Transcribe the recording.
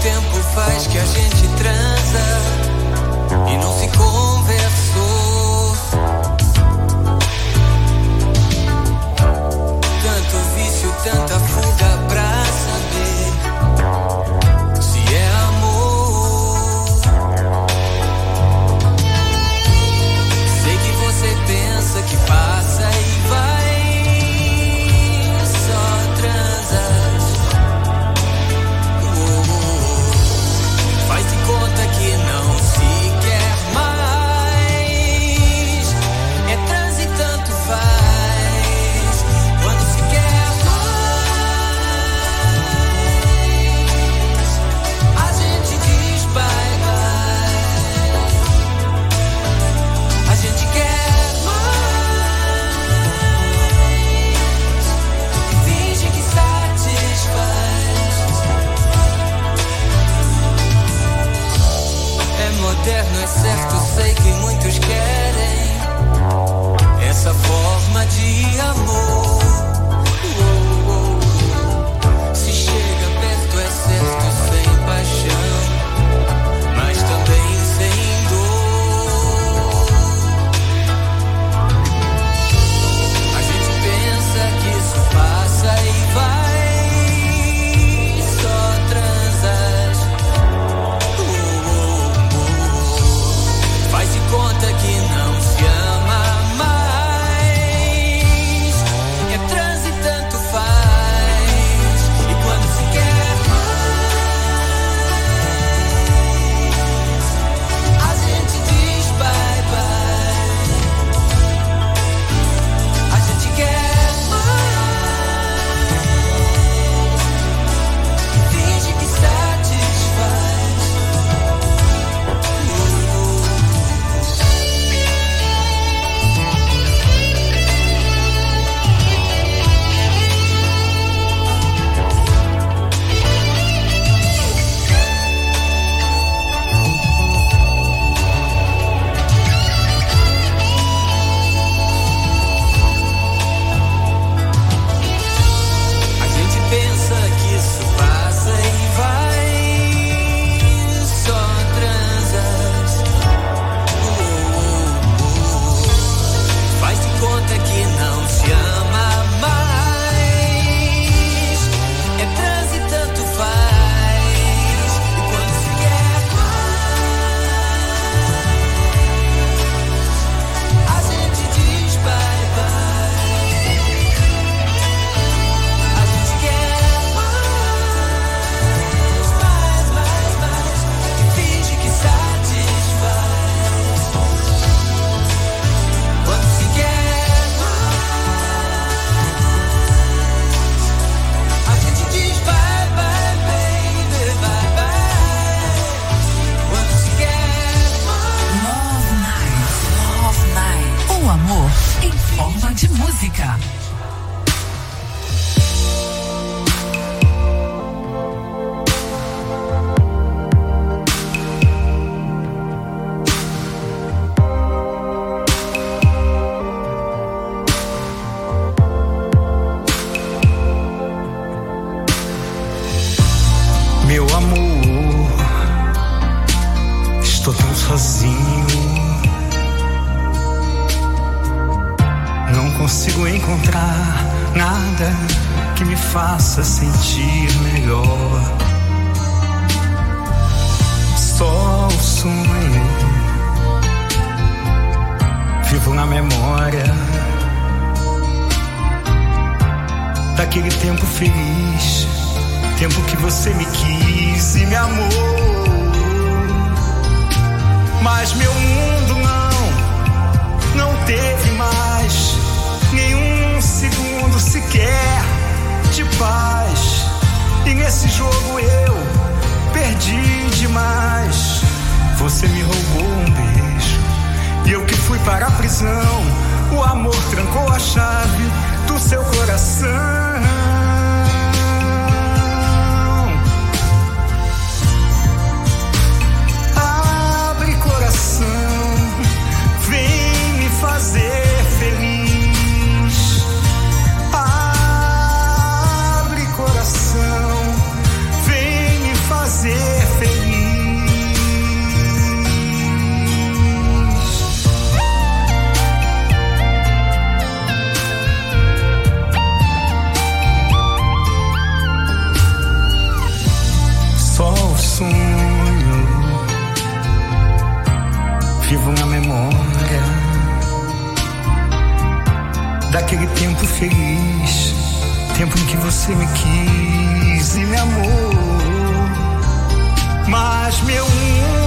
tempo faz que a gente transa e não se conversou. Tanto vício, tanta fuga pra saber se é amor. Sei que você pensa que passa e vai, só transas. Faz de conta que não se quer mais. É trans e tanto faz. Quando se quer mais, a gente diz bye bye. A gente quer mais e finge que satisfaz. É moderno, é certo, sei que muitos querem essa forma de amor. Se chega perto, é certo, sem paixão, mas também sem dor. A gente pensa que isso passa e vai, só transas. Faz de conta que não se ama mais. É trans e tanto faz. E quando se quer mais, a gente diz bye bye. A gente quer mais, finge que satisfaz. A gente pensa que isso passa e vai, só transas. Faz de conta que não se ama mais. É trans e tanto faz. E quando se quer mais, a gente diz bye bye. A gente quer mais, e finge que satisfaz. Quando se quer mais, a gente diz bye bye, baby, bye bye. Quando se quer mais. Love Night. O amor em forma de música. Meu amor, estou tão sozinho. Não consigo encontrar nada que me faça sentir melhor. Só o sonho, vivo na memória daquele tempo feliz, tempo que você me quis e me amou. Mas meu mundo não teve mais nenhum segundo sequer de paz. E nesse jogo eu perdi demais. Você me roubou um beijo e eu que fui para a prisão. O amor trancou a chave do seu coração. Vem me fazer feliz. Abre coração, vem me fazer daquele tempo feliz, tempo em que você me quis e me amou. Mas meu mundo